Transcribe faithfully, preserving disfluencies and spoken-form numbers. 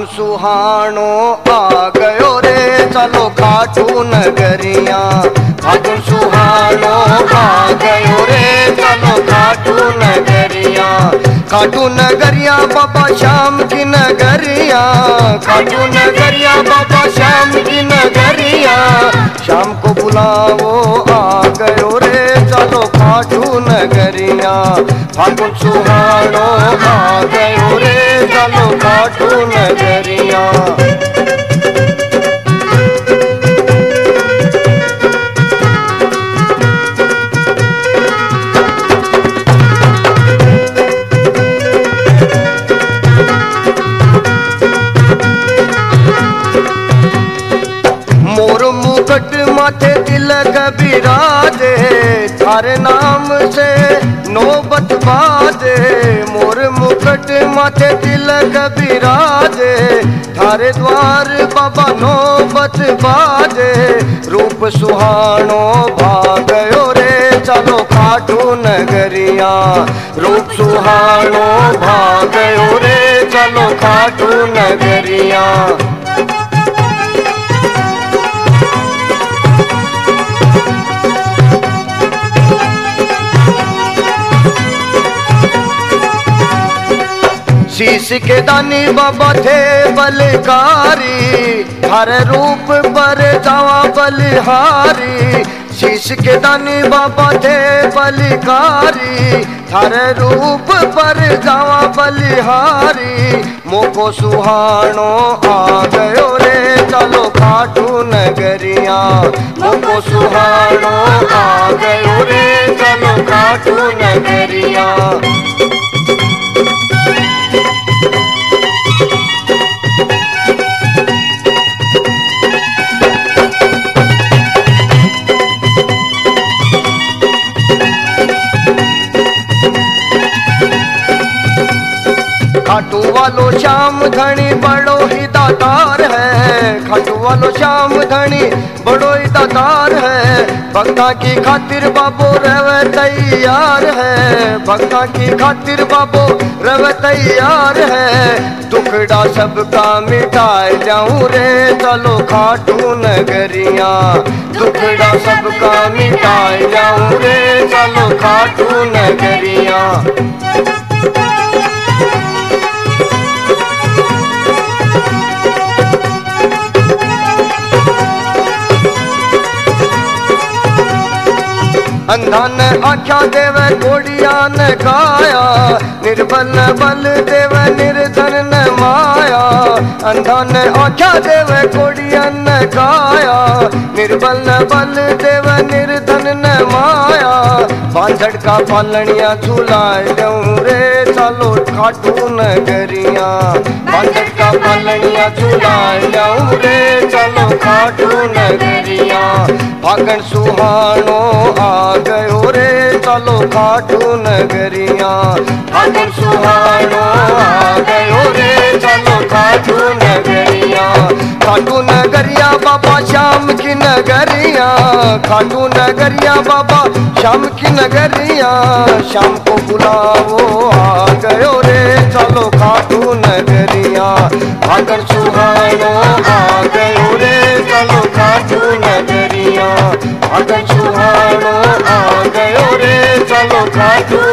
सुहानो आ गयो रे चलो खाटू नगरिया। फागुन सुहानो आ गयो रे चलो खाटू नगरिया। खाटू नगरिया बाबा श्याम की नगरिया। खाटू नगरिया बाबा श्याम की नगरिया। शाम को बुलाओ आ गयो रे चलो खाटू नगरिया। फागुन सुहानो आ गयो रे चलो खाटू नगरिया। मोर मुकुट माथे तिलक बिराजे। थारे नाम से नौबत बाजे। मोर मुकुट माथे तिलक बिराजे। थारे द्वार बाबा नौबत बाजे। रूप सुहानो भागयो रे चलो खाटू नगरिया। रूप सुहानो भागयो रे चलो खाटू नगरिया। शीश के दानी बाबा थे बलकारी। हर रूप पर जावा बलिहारी। शीश के दानी बाबा थे बलिकारी। हर रूप पर जावा बलिहारी। मोको सुहानो आ गयो रे चलो खाटू नगरिया। मोको सुहानो आ गयो रे चलो खाटू नगरिया। खाटू वालो श्याम धनी बड़ो ही दातार है। खाटू वालो श्याम धनी बड़ो ही दातार है। भक्ता की खातिर बाबो रवे तैयार है। भक्ता की खातिर बाबो रवे तैयार है। दुखड़ा सबका मिटाए जाऊं रे चलो खाटू नगरिया। दुखड़ा सबका मिटाए जाऊं रे चलो खाटू नगरिया। अंधा ने आख्या देव घोड़िया ने गाया। निर्बल न बल देव निर्धन न माया। अंधा ने आख्या देव घोड़िया ने गाया। निर्बल न बल देव निर्धन न माया। बांझड़ का पालनिया झूलाए जाऊं रे चलो खाटू नगरिया। बांझड़ का पालनिया झूलाए जाऊं रे चलो खाटू नगरिया। फागुन सुहानो आ गयो रे चलो खाटू नगरिया। फागुन सुहानो आ गयो रे चलो खाटू नगरिया। खाटू नगरिया बाबा श्याम की नगरिया। खाटू नगरिया बाबा श्याम की नगरिया। शाम को बुलाओ आ गयो रे चलो खाटू नगरिया। फागुन सुहानो आ गयो रे चलो खाटू नगरिया। फागुन सुहानो आ गयो रे चलो खाटू